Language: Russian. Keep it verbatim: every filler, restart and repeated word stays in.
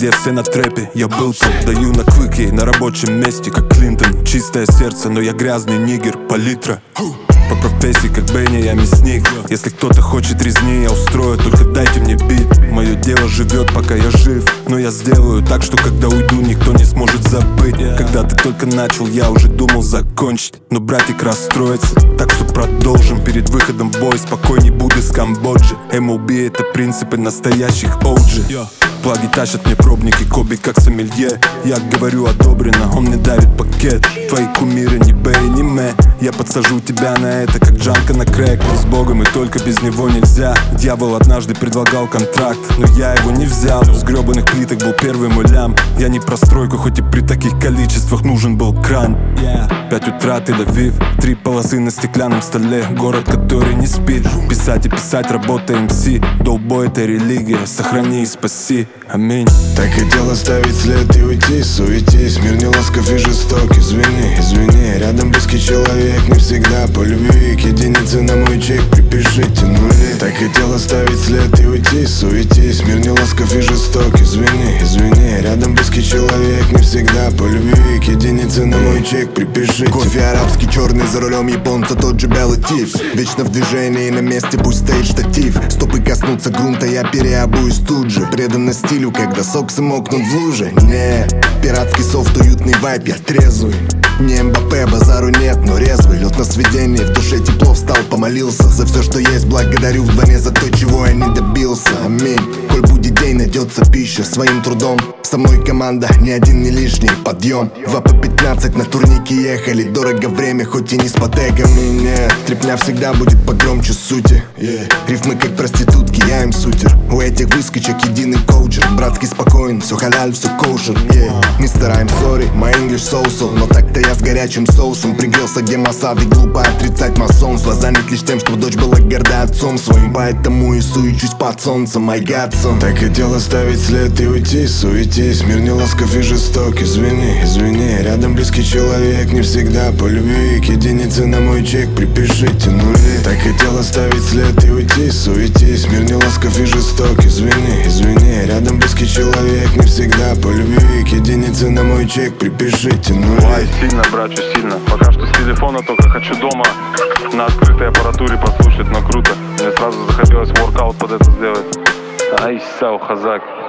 где все на трэпе. Я был там, даю на клык ей на рабочем месте, как Клинтон. Чистое сердце, но я грязный нигер, палитра. По профессии, как Бенни, я мясник. Если кто-то хочет резни, я устрою, только дайте мне бит. Мое дело живет, пока я жив, но я сделаю так, что когда уйду, никто не сможет забыть. Когда ты только начал, я уже думал закончить, но братик расстроится, так что продолжим. Перед выходом в бой спокойней буду из Камбоджи. эм эл би это принципы настоящих о джи. Плаги тащат мне пробники, Коби как сомелье. Я говорю одобрено, он мне дарит пакет. Твои кумиры не Бэй, не Мэ. Я подсажу тебя на это, как Джанка на крэк. С Богом и только без него нельзя. Дьявол однажды предлагал контракт, но я его не взял. С гребаных плиток был первый мой лям. Я не про стройку, хоть и при таких количествах нужен был кран. Пять утра, Тель-Авив, три полосы на стеклянном столе. Город, который не спит. Писать и писать, работа эм си. Долбой это религия, сохрани и спаси. Аминь. Так хотел оставить след и уйти, суетись. Мир не ласков и жесток, извини, извини. Рядом близкий человек не всегда по любви. К единице на мой чек припишите нули. Так хотел оставить след и уйти, суетись. Мир не ласков и жесток, извини, извини. Рядом близкий человек не всегда по любви. К единице на мой чек припишите. Кофе арабский, черный, за рулем японца тот же белый тип. Вечно в движении, на месте пусть стоит штатив. Стопы коснутся грунта, я переобуюсь тут же. Преданно стилю, когда соксы мокнут в луже. Не, пиратский софт, уютный вайп, я трезвый. Не Мбаппе, базару нет, но резвый. Лед на сведении, в душе тепло, встал, помолился. За все, что есть, благодарю вдвойне за то, чего я не добился. Аминь. Коль будет день, найдется пища своим трудом. Со мной команда, ни один не лишний. Подъем, два по пятнадцать на турнике ехали. Дорого время, хоть и не с потегами. Нет, трепня всегда будет погромче сути. yeah. Рифмы как проститутки, я им сутер. У этих выскочек единый коучер. Братский спокоен, все халяль, все коушер. yeah. Мистер, I'm sorry, my English so-so. Но так-то я с горячим соусом пригрелся, где масады. Глупо отрицать масонство. Занят лишь тем, чтобы дочь была горда отцом своим. Поэтому и суечусь под солнцем, my God, son. Так хотел оставить след и уйти, суетись. Мир не ласков и жесток, извини, извини. Рядом близкий человек не всегда по любви. К единице на мой чек припишите нули. Так хотел оставить след и уйти, суетись. Мир не ласков и жесток, извини, извини. Рядом близкий человек не всегда по любви. К единице на мой чек припишите нули. Ой, сильно, братчу, сильно. Пока что с телефона, только хочу дома на открытой аппаратуре послушать, но круто. Мне сразу захотелось воркаут под это сделать. Ай, сау, хазак.